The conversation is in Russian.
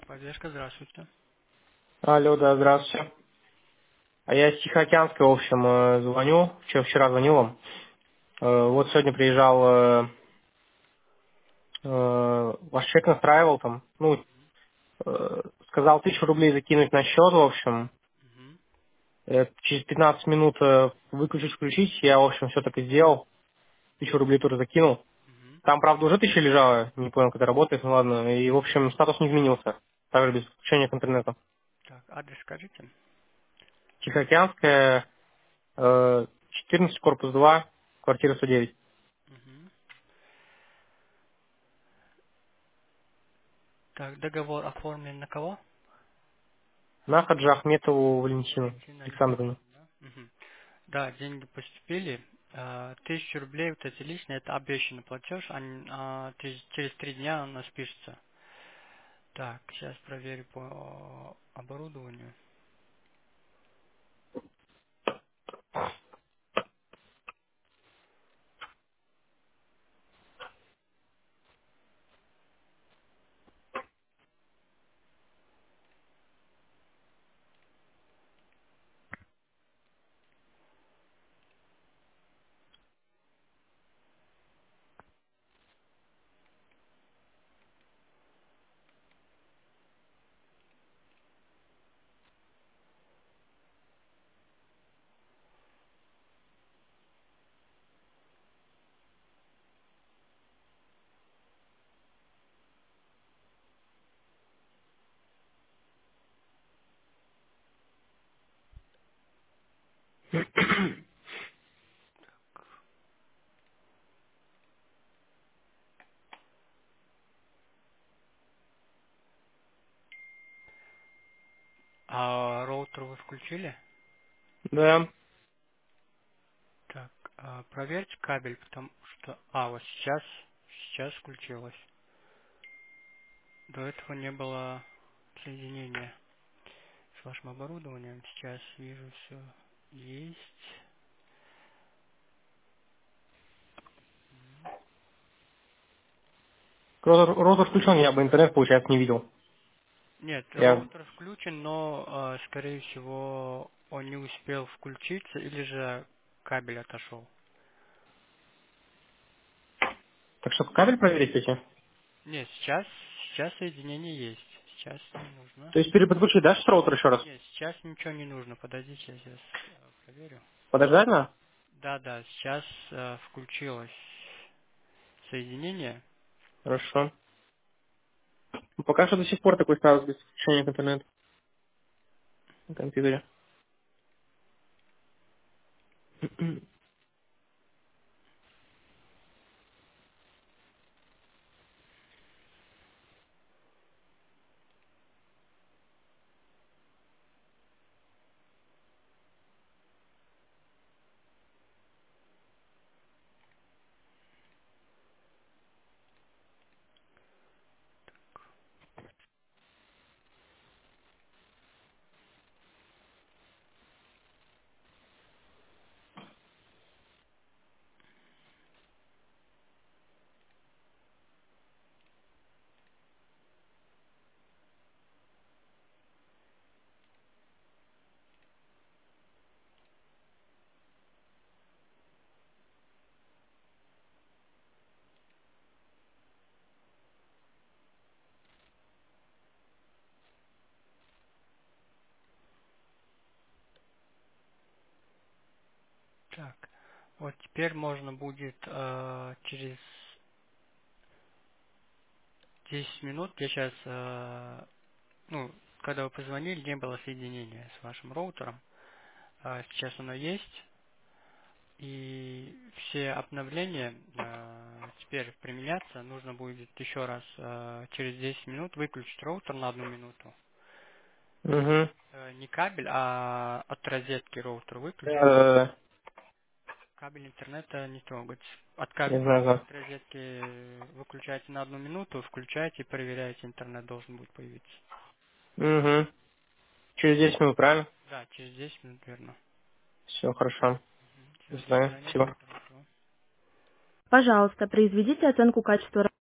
Поддержка, здравствуйте. Алло, да, здравствуйте. А я из Тихоокеанска, в общем, звоню. Вчера звонил вам. Вот сегодня приезжал, ваш человек настраивал там, сказал 1000 рублей закинуть на счет, в общем. Мгм. Через 15 минут выключить, включить. Я, в общем, все так и сделал. 1000 рублей тоже закинул. Мгм. Там, правда, уже 1000 лежало. Не понял, как это работает, ну ладно. И, в общем, статус не изменился. Также без подключения к интернету. Так, адрес скажите. Тихоокеанская, 14, корпус 2, квартира 109. Мгм. Так, договор оформлен на кого? На Хаджи Ахметову Валентину Валентина Александровну. Александровна, да? Мгм. Да, деньги поступили. 1000 рублей, вот эти лишние, это обещанный платеж, через 3 дня у нас спишется. Так, сейчас проверю по оборудованию. А роутер вы включили? Да. Так, проверьте кабель, потому что... вот сейчас включилось. До этого не было соединения с вашим оборудованием. Сейчас вижу, все есть. Роутер включен, я бы интернет, получается, не видел. Нет, Я... роутер включен, но, скорее всего, он не успел включиться или же кабель отошел. Так что кабель проверить эти? Нет, сейчас соединение есть. Сейчас не нужно. То есть переподключить, да, с роутер еще раз? Нет, сейчас ничего не нужно. Подождите, я сейчас проверю. Подождать надо? Да, сейчас включилось соединение. Хорошо. Ну, пока что до сих пор такой статус без подключения к интернету на компьютере. Так, вот теперь можно будет через 10 минут, я сейчас, когда вы позвонили, не было соединения с вашим роутером. Сейчас оно есть. И все обновления теперь применяться. Нужно будет еще раз через 10 минут выключить роутер на 1 минуту. Угу. Не кабель, а от розетки роутер выключить. Да. Кабель интернета не трогать. Не знаю, да. От розетки выключайте на 1 минуту, включайте и проверяйте, интернет должен будет появиться. Угу. Через 10 минут, правильно? Да, через 10 минут верно. Все, хорошо. Все, До до свидания. свидания, Спасибо. всего хорошего. Пожалуйста, произведите оценку качества